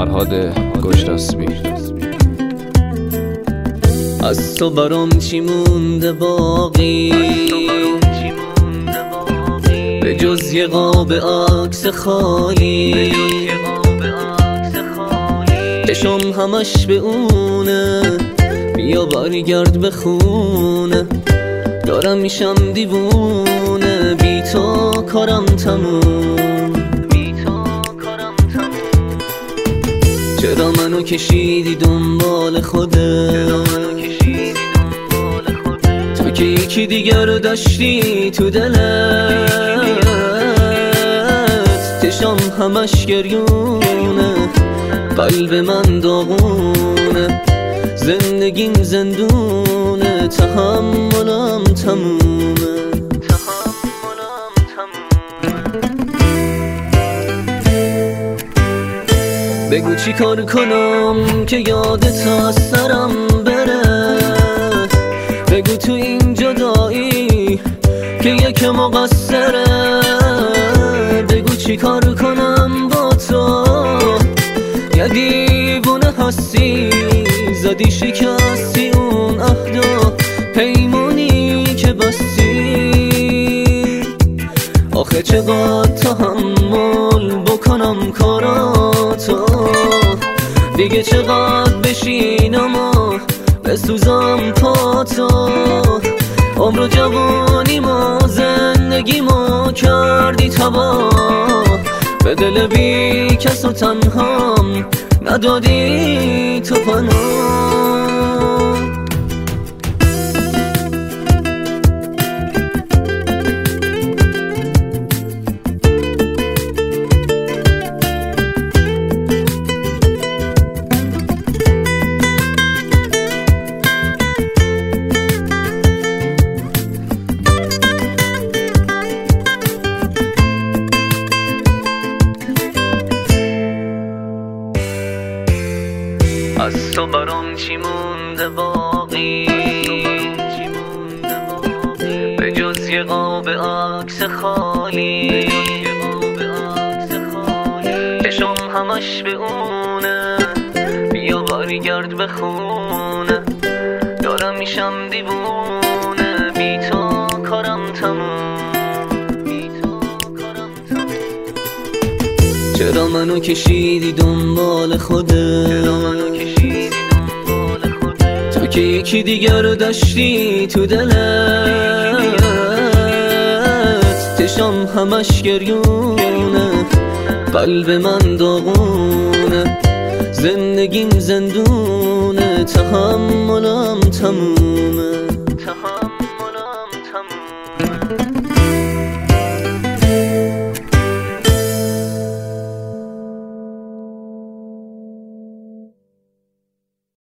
فرهاد گشتاسبی. از تو برام چی مونده باقی به جز یه قاب عکس خالی، چشم همش به اونه، بیا برگرد به خونه. دارم میشم دیوونه، بی تو کارم تموم. چرا منو کشیدی دنبال خودت؟ تو که یکی دیگر رو داشتی تو دلت. چشم همش گریونه، قلب من داغونه، زندگیم زندونه، تحملم تمومه. بگو چی کار کنم که یادت از سرم بره. بگو تو این جدایی که یک مقصره. بگو چی کار کنم با تو، یه دیوونه هستی، زدی شکستی اون عهد و پیمونی که بستی. آخه چقدر تحمل بکنم کاراتو، دیگه چقدر بشینم و بسوزم پاتو. عمر و جوانیمو زندگیمو کردی تباه، به دل بی کس و تنهام ندادی تو پناه. از تو برام چی مونده باقی به جز یه قاب عکس خالی، چشم همش به اونه، بیا برگرد به خونه. دارم میشم دیوونه، بی تو کارم تموم. چرا منو کشیدی دنبال خودت؟ تو که یکی دیگر رو داشتی تو دلت. چشم همش گریونه، قلب من داغونه، زندگیم زندونه، تحملم تمومه.